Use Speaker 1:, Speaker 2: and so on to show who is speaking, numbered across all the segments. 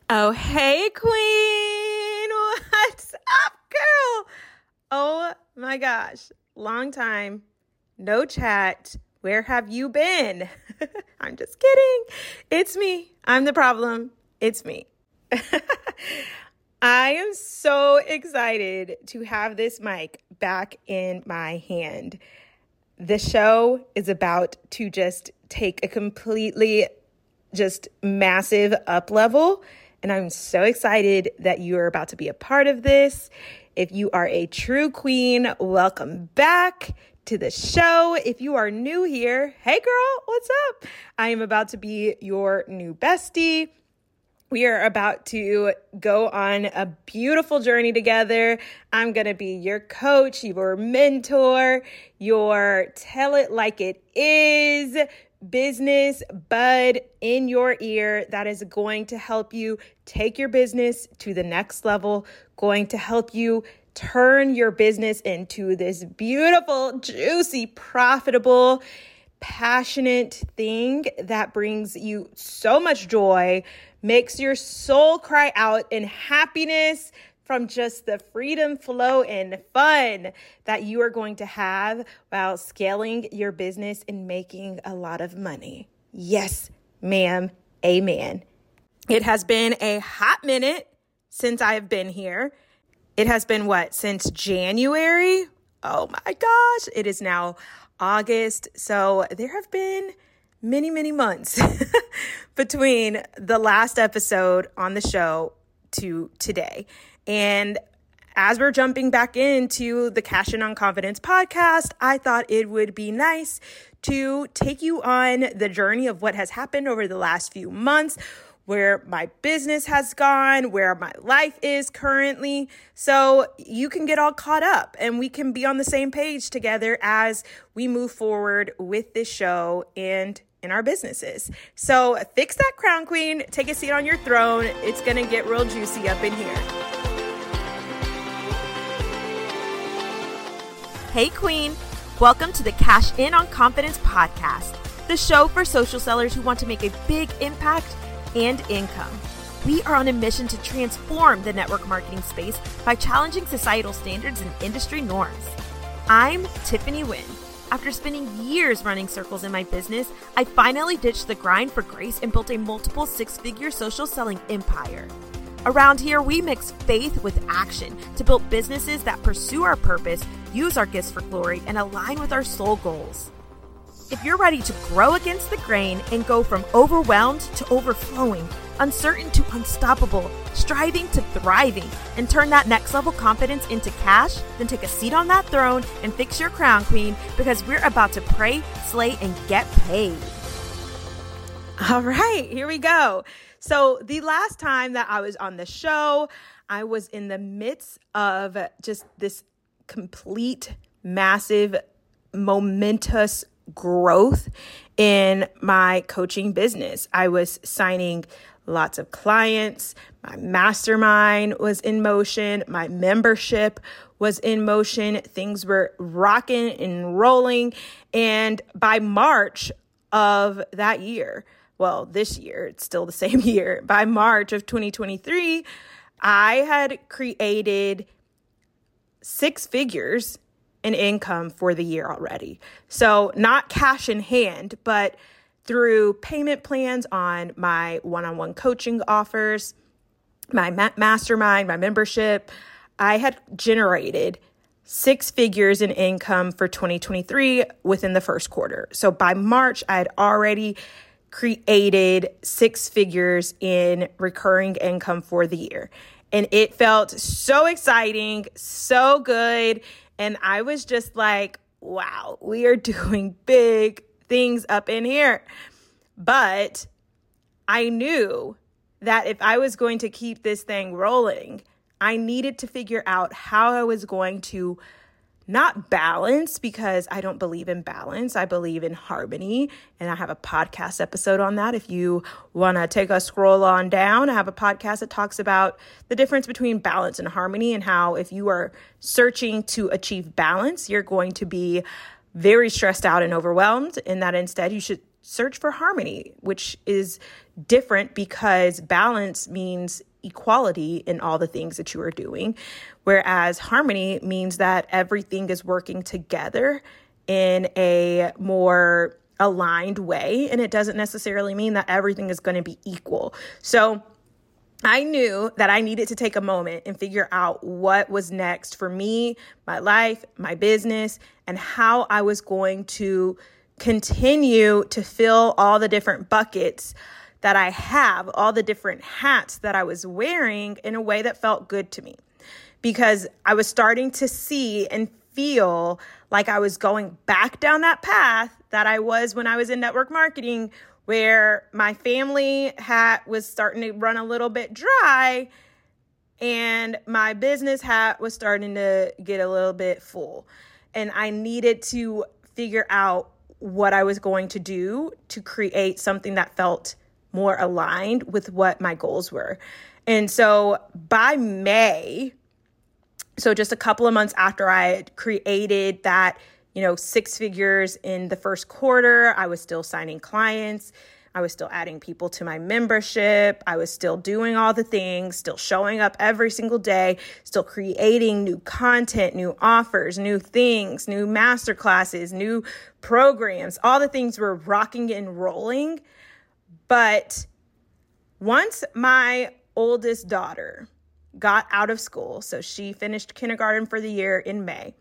Speaker 1: Oh, hey, Queen. What's up, girl? Oh my gosh. Long time. No chat. Where have you been? I'm just kidding. It's me. I'm the problem. It's me. I am so excited to have this mic back in my hand. The show is about to just take a completely just massive up level. And I'm so excited that you are about to be a part of this. If you are a true queen, welcome back to the show. If you are new here, hey girl, what's up? I am about to be your new bestie. We are about to go on a beautiful journey together. I'm going to be your coach, your mentor, your tell it like it is business bud in your ear that is going to help you take your business to the next level, going to help you turn your business into this beautiful, juicy, profitable, passionate thing that brings you so much joy, makes your soul cry out in happiness from just the freedom, flow, and fun that you are going to have while scaling your business and making a lot of money. Yes, ma'am. Amen. It has been a hot minute since I have been here. It has been since January? Oh my gosh. It is now August. So there have been many months between the last episode on the show to today. And as we're jumping back into the Cash In on Confidence podcast, I thought it would be nice to take you on the journey of what has happened over the last few months, where my business has gone, where my life is currently, so you can get all caught up and we can be on the same page together as we move forward with this show and in our businesses. So fix that crown, queen. Take a seat on your throne. It's going to get real juicy up in here. Hey, queen. Welcome to the Cash In on Confidence podcast, the show for social sellers who want to make a big impact and income. We are on a mission to transform the network marketing space by challenging societal standards and industry norms. I'm Tiffany Wynn. After spending years running circles in my business, I finally ditched the grind for grace and built a multiple six-figure social selling empire. Around here, we mix faith with action to build businesses that pursue our purpose, use our gifts for glory, and align with our soul goals. If you're ready to grow against the grain and go from overwhelmed to overflowing, uncertain to unstoppable, striving to thriving, and turn that next level confidence into cash, then take a seat on that throne and fix your crown, queen, because we're about to pray, slay, and get paid. All right, here we go. So the last time that I was on the show, I was in the midst of just this complete, massive, momentous growth in my coaching business. I was signing lots of clients. My mastermind was in motion. My membership was in motion. Things were rocking and rolling. And by March of that year, well, this year, it's still the same year. By March of 2023, I had created 6 figures in income for the year already. So not cash in hand, but through payment plans on my one-on-one coaching offers, my mastermind, my membership, I had generated 6 figures in income for 2023 within the first quarter. So by March, I had already created 6 figures in recurring income for the year. And it felt so exciting, so good. And I was just like, wow, we are doing big things up in here. But I knew that if I was going to keep this thing rolling, I needed to figure out how I was going to not balance, because I don't believe in balance. I believe in harmony. And I have a podcast episode on that. If you want to take a scroll on down, I have a podcast that talks about the difference between balance and harmony, and how if you are searching to achieve balance, you're going to be very stressed out and overwhelmed, and that instead you should search for harmony, which is different because balance means equality in all the things that you are doing, whereas harmony means that everything is working together in a more aligned way, and it doesn't necessarily mean that everything is going to be equal. So I knew that I needed to take a moment and figure out what was next for me, my life, my business, and how I was going to continue to fill all the different buckets that I have, all the different hats that I was wearing in a way that felt good to me. Because I was starting to see and feel like I was going back down that path that I was when I was in network marketing, where my family hat was starting to run a little bit dry and my business hat was starting to get a little bit full. And I needed to figure out what I was going to do to create something that felt more aligned with what my goals were. And so by May, so just a couple of months after I had created that, 6 figures in the first quarter, I was still signing clients. I was still adding people to my membership. I was still doing all the things, still showing up every single day, still creating new content, new offers, new things, new masterclasses, new programs. All the things were rocking and rolling. But once my oldest daughter got out of school, so she finished kindergarten for the year in May,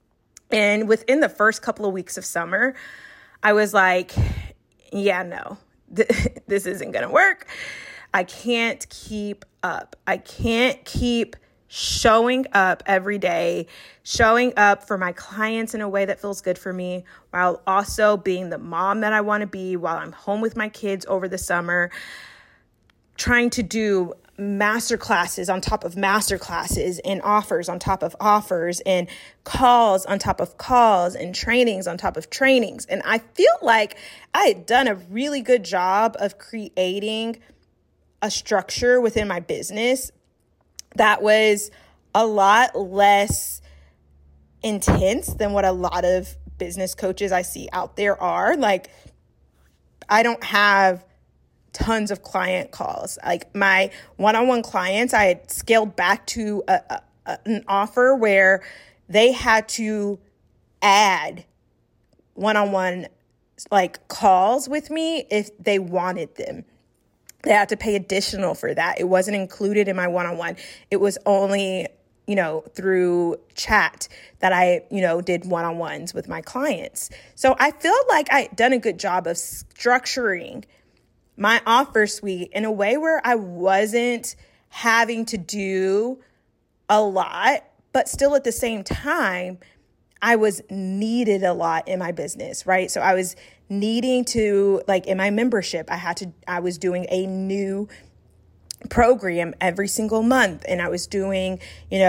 Speaker 1: and within the first couple of weeks of summer, I was like, yeah, no, this isn't going to work. I can't keep up. I can't keep showing up every day, showing up for my clients in a way that feels good for me, while also being the mom that I want to be while I'm home with my kids over the summer, trying to do masterclasses on top of masterclasses and offers on top of offers and calls on top of calls and trainings on top of trainings. And I feel like I had done a really good job of creating a structure within my business that was a lot less intense than what a lot of business coaches I see out there are. Like, I don't have tons of client calls. Like, my one-on-one clients, I had scaled back to an offer where they had to add one-on-one calls with me if they wanted them. They had to pay additional for that. It wasn't included in my one-on-one. It was only, through chat that I, did one-on-ones with my clients. So I feel like I had done a good job of structuring my offer suite in a way where I wasn't having to do a lot, but still at the same time, I was needed a lot in my business, right? So I was needing to, in my membership, I was doing a new program every single month. And I was doing,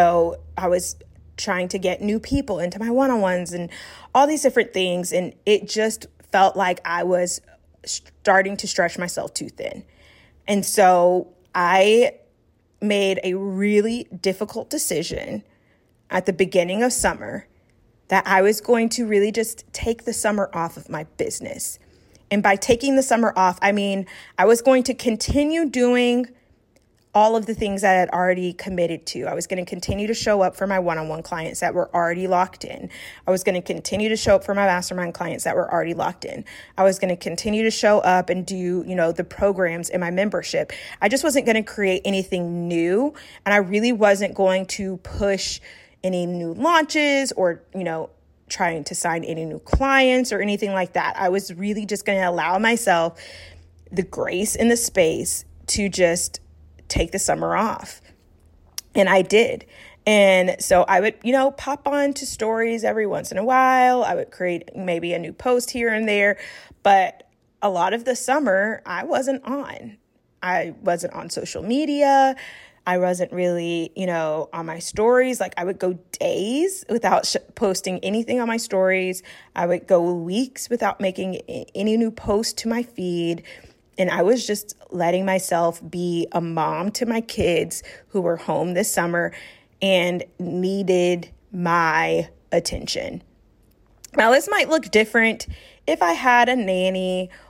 Speaker 1: I was trying to get new people into my one-on-ones and all these different things. And it just felt like I was starting to stretch myself too thin. And so I made a really difficult decision at the beginning of summer that I was going to really just take the summer off of my business. And by taking the summer off, I mean, I was going to continue doing all of the things that I had already committed to. I was going to continue to show up for my one-on-one clients that were already locked in. I was going to continue to show up for my mastermind clients that were already locked in. I was going to continue to show up and do, the programs in my membership. I just wasn't going to create anything new. And I really wasn't going to push any new launches or, trying to sign any new clients or anything like that. I was really just going to allow myself the grace and the space to just take the summer off. And I did. And so I would, pop on to stories every once in a while. I would create maybe a new post here and there. But a lot of the summer, I wasn't on. I wasn't on social media. I wasn't really, on my stories. I would go days without posting anything on my stories. I would go weeks without making any new post to my feed. And I was just letting myself be a mom to my kids who were home this summer and needed my attention. Now, this might look different if I had a nanny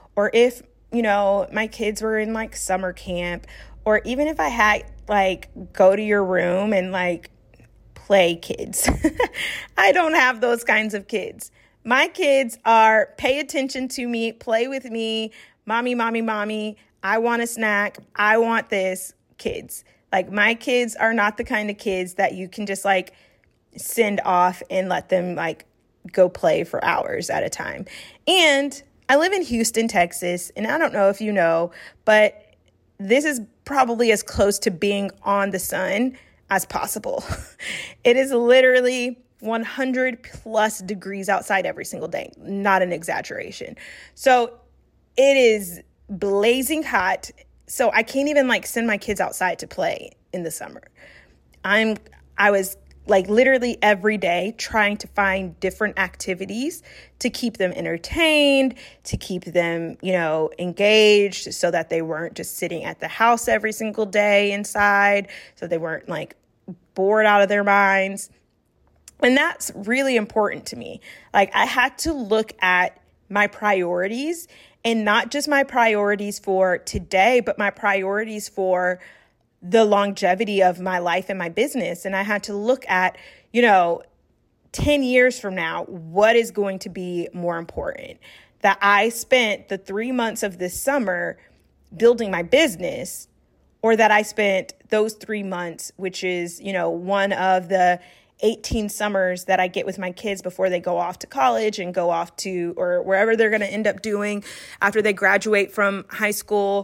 Speaker 1: or if, my kids were in like summer camp, or even if I had like go to your room and like play kids. I don't have those kinds of kids. My kids are pay attention to me, play with me, mommy, mommy, mommy. I want a snack. I want this kids. Like my kids are not the kind of kids that you can just like send off and let them like go play for hours at a time. And I live in Houston, Texas, and I don't know if you know, but this is probably as close to being on the sun as possible. It is literally 100 plus degrees outside every single day. Not an exaggeration. So it is blazing hot. So I can't even like send my kids outside to play in the summer. I was like literally every day trying to find different activities to keep them entertained, to keep them, engaged so that they weren't just sitting at the house every single day inside, so they weren't like bored out of their minds. And that's really important to me. Like I had to look at my priorities, and not just my priorities for today, but my priorities for the longevity of my life and my business. And I had to look at, 10 years from now, what is going to be more important? That I spent the 3 months of this summer building my business, or that I spent those 3 months, which is, one of the 18 summers that I get with my kids before they go off to college and go off to, or wherever they're going to end up doing after they graduate from high school,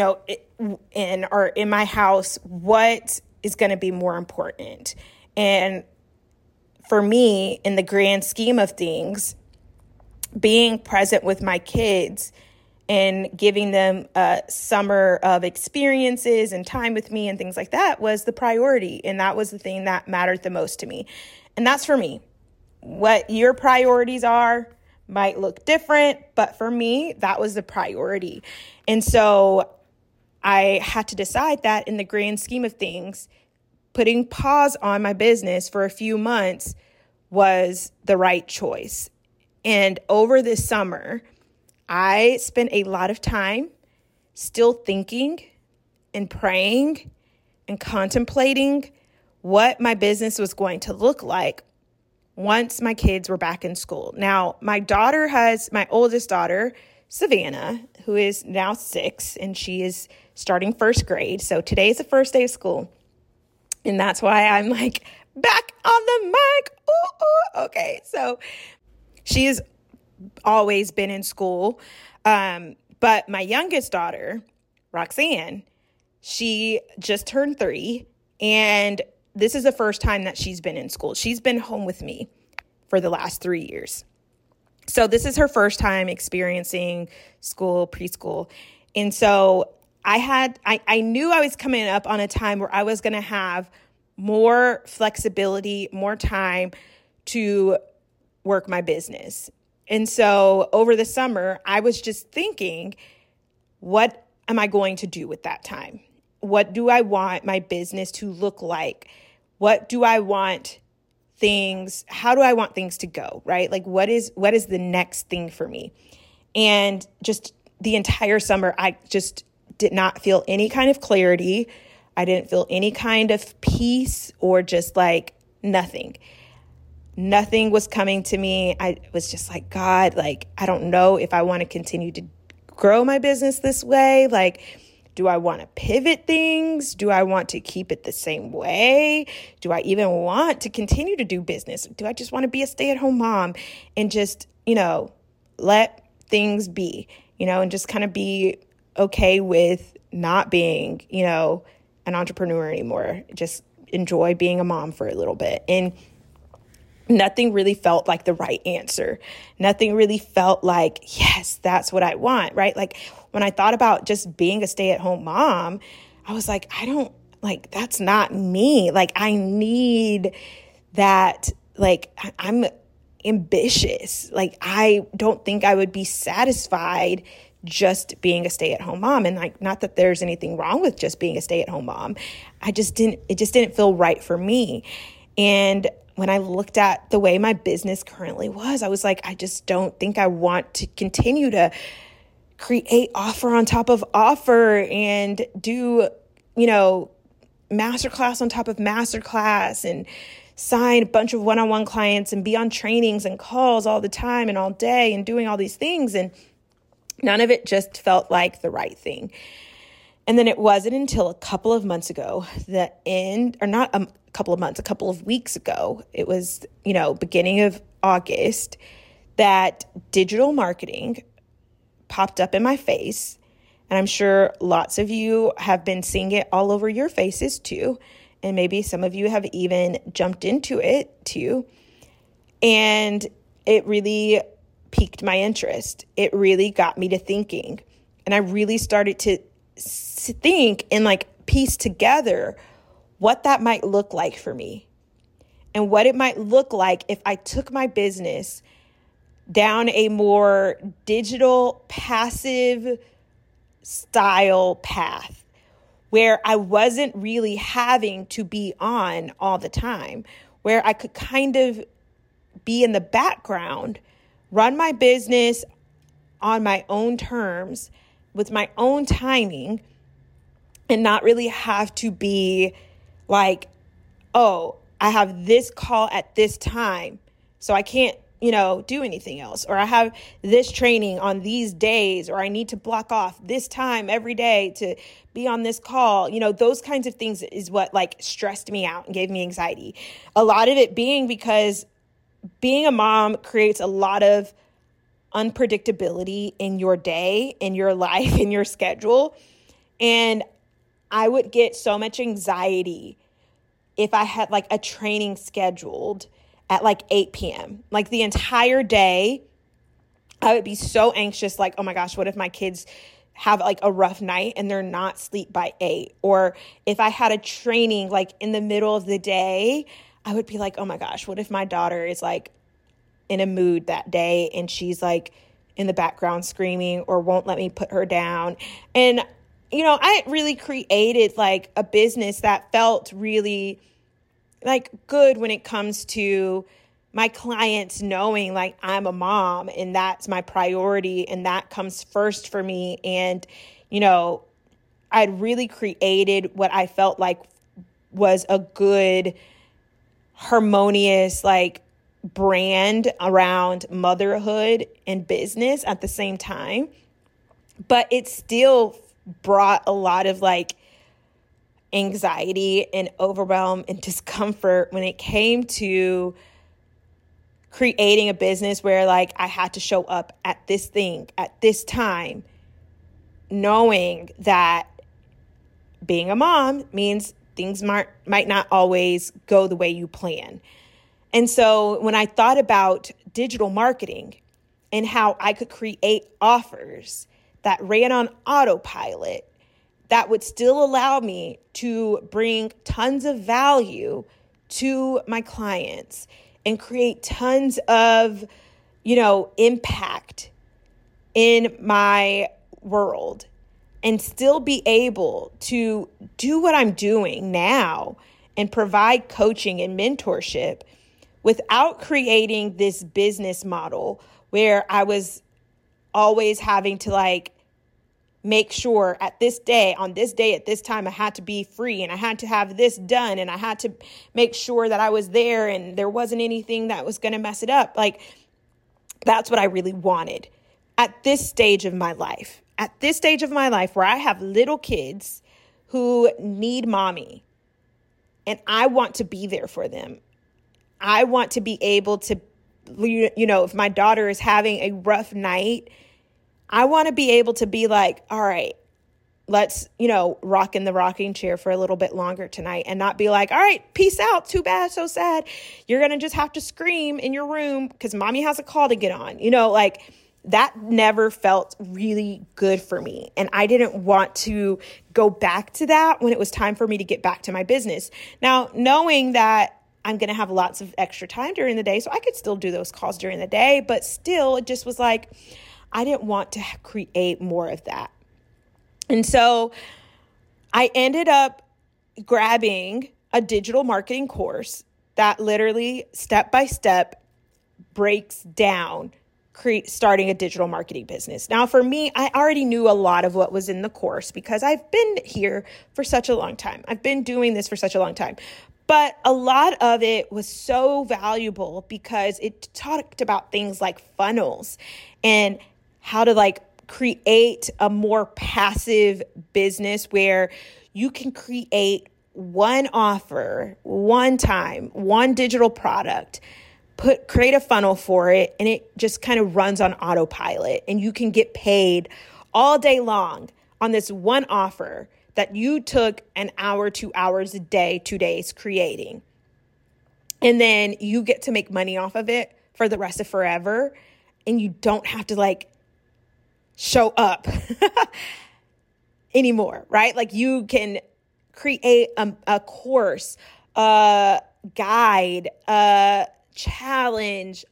Speaker 1: or in my house, what is going to be more important? And for me, in the grand scheme of things, being present with my kids and giving them a summer of experiences and time with me and things like that was the priority. And that was the thing that mattered the most to me. And that's for me. What your priorities are might look different, but for me, that was the priority. And so I had to decide that in the grand scheme of things, putting pause on my business for a few months was the right choice. And over this summer, I spent a lot of time still thinking and praying and contemplating what my business was going to look like once my kids were back in school. Now, my oldest daughter, Savannah, who is now 6, and she is starting first grade. So today is the first day of school. And that's why I'm like back on the mic. Ooh. Okay. So she has always been in school. But my youngest daughter, Roxanne, she just turned 3. And this is the first time that she's been in school. She's been home with me for the last 3 years. So this is her first time experiencing school, preschool. And so I knew I was coming up on a time where I was going to have more flexibility, more time to work my business. And so over the summer, I was just thinking, what am I going to do with that time? What do I want my business to look like? What do I want how do I want things to go, right? Like what is the next thing for me? And just the entire summer, I just did not feel any kind of clarity. I didn't feel any kind of peace, or just like nothing. Nothing was coming to me. I was just like, God, like, I don't know if I want to continue to grow my business this way. Like, do I want to pivot things? Do I want to keep it the same way? Do I even want to continue to do business? Do I just want to be a stay-at-home mom and just, let things be, and just kind of be okay with not being, an entrepreneur anymore? Just enjoy being a mom for a little bit. And nothing really felt like the right answer. Nothing really felt like, yes, that's what I want, right? Like when I thought about just being a stay-at-home mom, I was like, that's not me. Like I need that. Like I'm ambitious. Like I don't think I would be satisfied just being a stay-at-home mom. And like, not that there's anything wrong with just being a stay-at-home mom. It just didn't feel right for me. And when I looked at the way my business currently was, I was like, I just don't think I want to continue to create offer on top of offer and do, masterclass on top of masterclass and sign a bunch of one-on-one clients and be on trainings and calls all the time and all day and doing all these things. And none of it just felt like the right thing. And then it wasn't until a couple of months ago, a couple of weeks ago, it was, beginning of August, that digital marketing popped up in my face. And I'm sure lots of you have been seeing it all over your faces too. And maybe some of you have even jumped into it too. And it really piqued my interest. It really got me to thinking. And I really started to think and piece together what that might look like for me and what it might look like if I took my business down a more digital, passive style path where I wasn't really having to be on all the time, where I could kind of be in the background, run my business on my own terms with my own timing, and not really have to be like, oh, I have this call at this time, so I can't, do anything else. Or I have this training on these days, or I need to block off this time every day to be on this call. Those kinds of things is what stressed me out and gave me anxiety. A lot of it being because being a mom creates a lot of unpredictability in your day, in your life, in your schedule. And I would get so much anxiety if I had a training scheduled at 8 p.m. The entire day, I would be so anxious, oh my gosh, what if my kids have a rough night and they're not asleep by 8? Or if I had a training in the middle of the day, I would be oh my gosh, what if my daughter is in a mood that day and she's in the background screaming or won't let me put her down? And I really created a business that felt really good when it comes to my clients knowing I'm a mom and that's my priority and that comes first for me. And, I'd really created what I felt was a good, harmonious, brand around motherhood and business at the same time. But it still brought a lot of anxiety and overwhelm and discomfort when it came to creating a business where I had to show up at this thing at this time, knowing that being a mom means things might not always go the way you plan. And so when I thought about digital marketing and how I could create offers that ran on autopilot that would still allow me to bring tons of value to my clients and create tons of, impact in my world and still be able to do what I'm doing now and provide coaching and mentorship without creating this business model where I was always having to make sure at this day, on this day, at this time, I had to be free and I had to have this done and I had to make sure that I was there and there wasn't anything that was going to mess it up. That's what I really wanted at this stage of my life. At this stage of my life where I have little kids who need mommy and I want to be there for them. I want to be able to, if my daughter is having a rough night, I want to be able to be all right, let's, rock in the rocking chair for a little bit longer tonight and not be all right, peace out. Too bad. So sad. You're going to just have to scream in your room because mommy has a call to get on, that never felt really good for me. And I didn't want to go back to that when it was time for me to get back to my business. Now, knowing that I'm going to have lots of extra time during the day, so I could still do those calls during the day, but still it just was I didn't want to create more of that. And so I ended up grabbing a digital marketing course that literally step by step breaks down starting a digital marketing business. Now, for me, I already knew a lot of what was in the course because I've been here for such a long time. I've been doing this for such a long time. But a lot of it was so valuable because it talked about things like funnels and how to create a more passive business where you can create one offer, one time, one digital product, create a funnel for it, and it just kind of runs on autopilot, and you can get paid all day long on this one offer that you took an hour, 2 hours a day, 2 days creating. And then you get to make money off of it for the rest of forever, and you don't have to show up anymore, right? Like you can create a course, a guide, a challenge,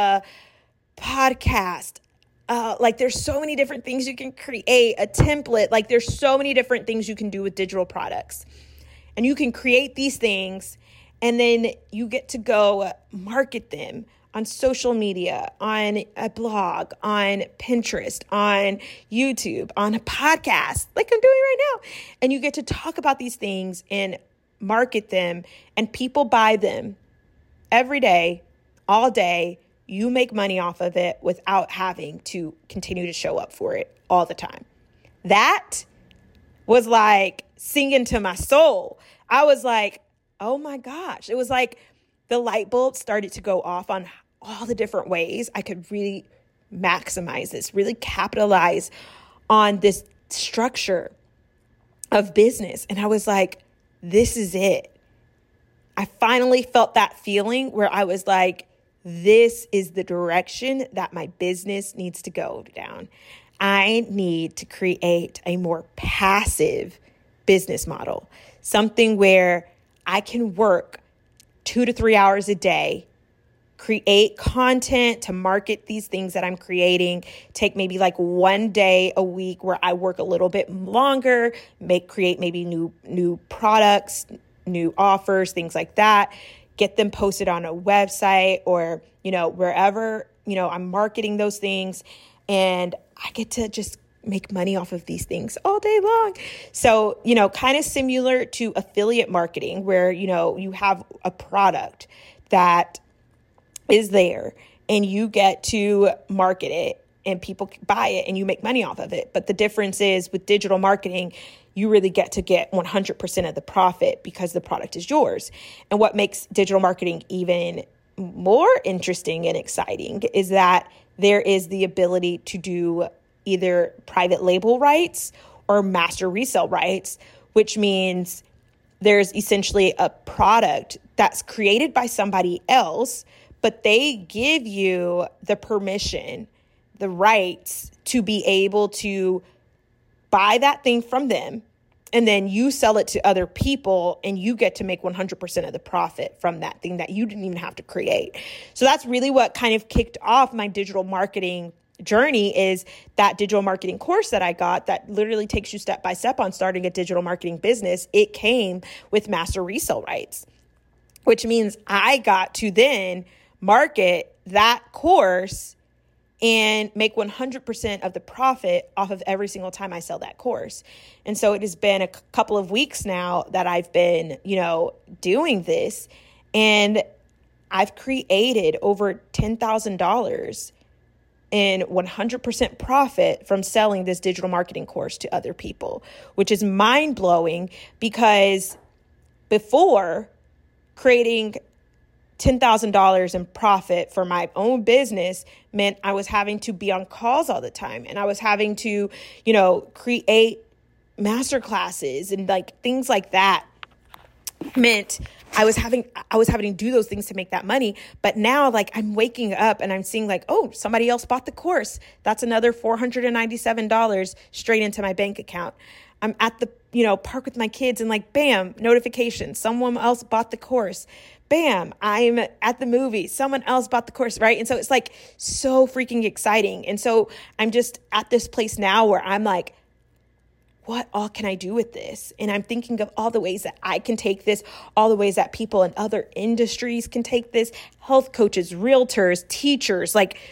Speaker 1: podcast. There's so many different things you can create, a template. There's so many different things you can do with digital products. And you can create these things and then you get to go market them on social media, on a blog, on Pinterest, on YouTube, on a podcast, like I'm doing right now. And you get to talk about these things and market them, and people buy them every day, all day. You make money off of it without having to continue to show up for it all the time. That was like singing to my soul. I was like, oh my gosh. It was like the light bulb started to go off on all the different ways I could really maximize this, really capitalize on this structure of business. And I was like, this is it. I finally felt that feeling where I was like, this is the direction that my business needs to go down. I need to create a more passive business model, something where I can work 2 to 3 hours a day, create content to market these things that I'm creating, take maybe 1 day a week where I work a little bit longer, create maybe new products, new offers, things like that, get them posted on a website or, wherever, I'm marketing those things, and I get to just make money off of these things all day long. So, kind of similar to affiliate marketing where, you have a product that is there and you get to market it and people buy it and you make money off of it. But the difference is with digital marketing, you really get 100% of the profit because the product is yours. And what makes digital marketing even more interesting and exciting is that there is the ability to do either private label rights or master resale rights, which means there's essentially a product that's created by somebody else, but they give you the permission, the rights to be able to buy that thing from them. And then you sell it to other people and you get to make 100% of the profit from that thing that you didn't even have to create. So that's really what kind of kicked off my digital marketing journey, is that digital marketing course that I got that literally takes you step by step on starting a digital marketing business. It came with master resale rights, which means I got to then market that course and make 100% of the profit off of every single time I sell that course. And so it has been a couple of weeks now that I've been, doing this, and I've created over $10,000 in 100% profit from selling this digital marketing course to other people, which is mind blowing because before, creating $10,000 in profit for my own business meant I was having to be on calls all the time. And I was having to, create masterclasses and things like that meant I was having to do those things to make that money. But now I'm waking up and I'm seeing oh, somebody else bought the course. That's another $497 straight into my bank account. I'm at the, park with my kids and bam, notification. Someone else bought the course. Bam, I'm at the movie. Someone else bought the course, right? And so it's so freaking exciting. And so I'm just at this place now where I'm what all can I do with this? And I'm thinking of all the ways that I can take this, all the ways that people in other industries can take this, health coaches, realtors, teachers,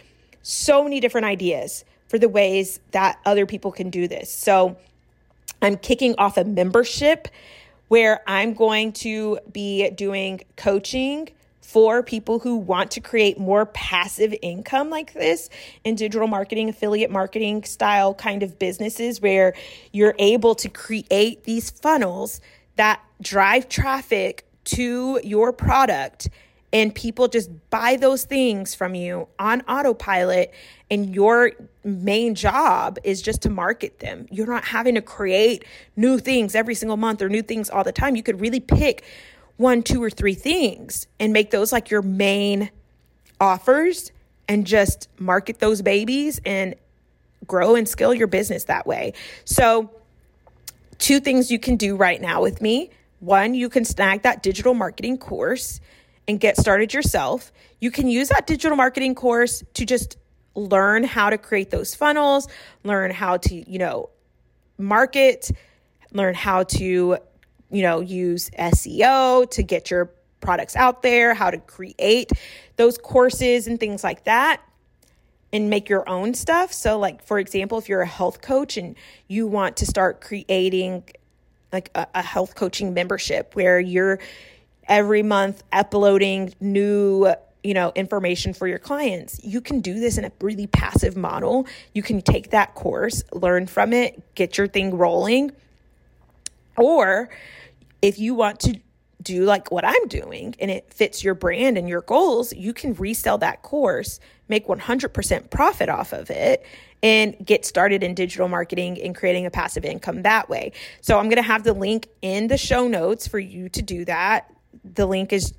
Speaker 1: so many different ideas for the ways that other people can do this. So I'm kicking off a membership where I'm going to be doing coaching for people who want to create more passive income like this in digital marketing, affiliate marketing style kind of businesses, where you're able to create these funnels that drive traffic to your product, and people just buy those things from you on autopilot, and your main job is just to market them. You're not having to create new things every single month or new things all the time. You could really pick 1, 2, or 3 things and make those like your main offers and just market those babies and grow and scale your business that way. So 2 things you can do right now with me. 1, you can snag that digital marketing course and get started yourself. You can use that digital marketing course to just learn how to create those funnels, learn how to, market, learn how to, use SEO to get your products out there, how to create those courses and things like that, and make your own stuff. So like, for example, if you're a health coach and you want to start creating like a health coaching membership where you're every month uploading new, information for your clients, you can do this in a really passive model. You can take that course, learn from it, get your thing rolling. Or if you want to do like what I'm doing and it fits your brand and your goals, you can resell that course, make 100% profit off of it, and get started in digital marketing and creating a passive income that way. So I'm going to have the link in the show notes for you to do that. The link is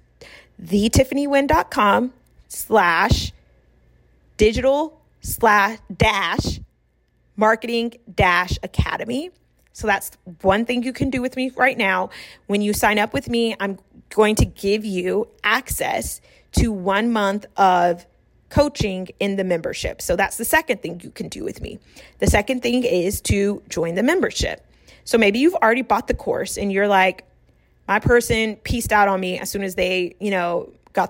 Speaker 1: thetiffanywen.com/digital/marketing-academy. So that's one thing you can do with me right now. When you sign up with me, I'm going to give you access to 1 month of coaching in the membership. So that's the second thing you can do with me. The second thing is to join the membership. So maybe you've already bought the course and you're like, my person pieced out on me as soon as they, got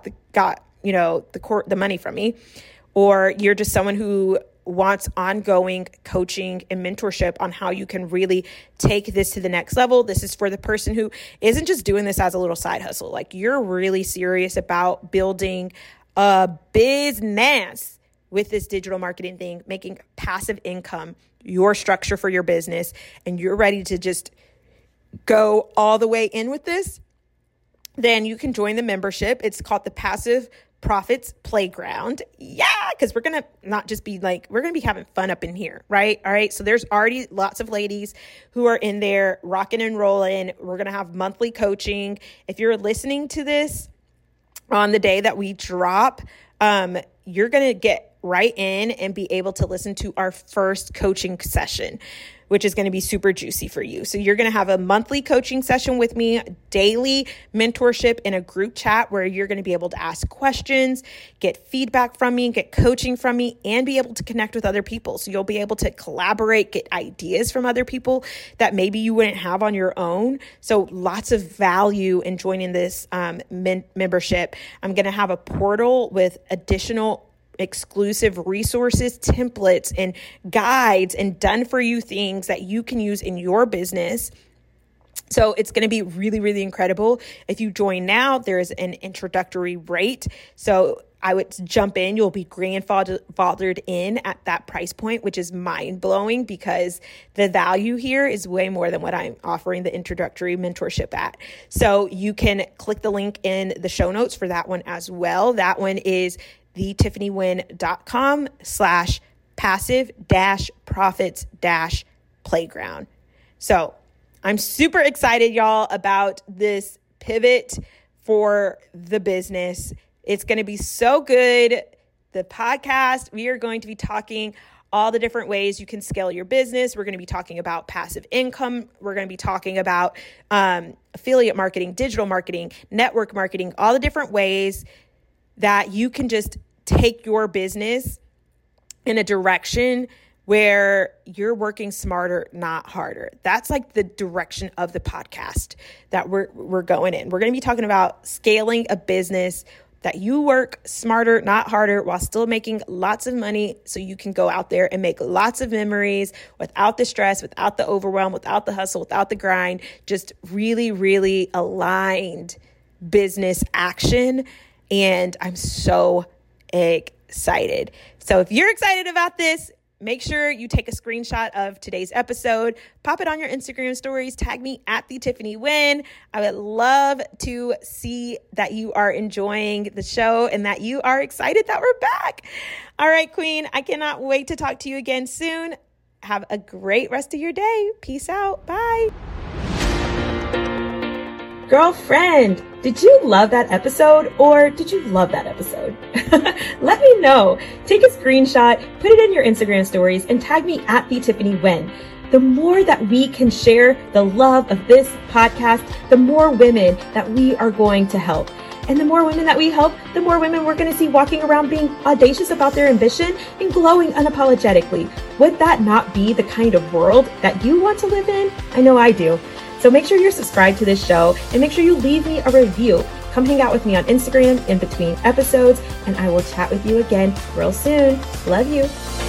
Speaker 1: the money from me, or you're just someone who wants ongoing coaching and mentorship on how you can really take this to the next level. This is for the person who isn't just doing this as a little side hustle. Like, you're really serious about building a business with this digital marketing thing, making passive income your structure for your business, and you're ready to just go all the way in with this, then you can join the membership. It's called the Passive Profits Playground. Yeah, because we're going to not just be like, we're going to be having fun up in here, right? All right. So there's already lots of ladies who are in there rocking and rolling. We're going to have monthly coaching. If you're listening to this on the day that we drop, you're going to get right in and be able to listen to our first coaching session, which is going to be super juicy for you. So you're going to have a monthly coaching session with me, daily mentorship in a group chat where you're going to be able to ask questions, get feedback from me, get coaching from me, and be able to connect with other people. So you'll be able to collaborate, get ideas from other people that maybe you wouldn't have on your own. So lots of value in joining this membership. I'm going to have a portal with additional exclusive resources, templates, and guides and done for you things that you can use in your business. So it's going to be really, really incredible. If you join now, there is an introductory rate. So I would jump in. You'll be grandfathered in at that price point, which is mind blowing because the value here is way more than what I'm offering the introductory mentorship at. So you can click the link in the show notes for that one as well. That one is thetiffanywen.com/passive-profits-playground. So I'm super excited, y'all, about this pivot for the business. It's going to be so good. The podcast, we are going to be talking all the different ways you can scale your business. We're going to be talking about passive income. We're going to be talking about affiliate marketing, digital marketing, network marketing, all the different ways that you can just take your business in a direction where you're working smarter, not harder. That's like the direction of the podcast that we're going in. We're going to be talking about scaling a business that you work smarter, not harder, while still making lots of money so you can go out there and make lots of memories without the stress, without the overwhelm, without the hustle, without the grind, just really, really aligned business action. And I'm so excited. So if you're excited about this, make sure you take a screenshot of today's episode, pop it on your Instagram stories, tag me at the Tiffany Wynn. I would love to see that you are enjoying the show and that you are excited that we're back. All right, Queen, I cannot wait to talk to you again soon. Have a great rest of your day. Peace out. Bye. Girlfriend, did you love that episode or did you love that episode? Let me know. Take a screenshot, put it in your Instagram stories, and tag me at the Tiffany Wynn. The more that we can share the love of this podcast, the more women that we are going to help. And the more women that we help, the more women we're going to see walking around being audacious about their ambition and glowing unapologetically. Would that not be the kind of world that you want to live in? I know I do. So make sure you're subscribed to this show and make sure you leave me a review. Come hang out with me on Instagram in between episodes, and I will chat with you again real soon. Love you.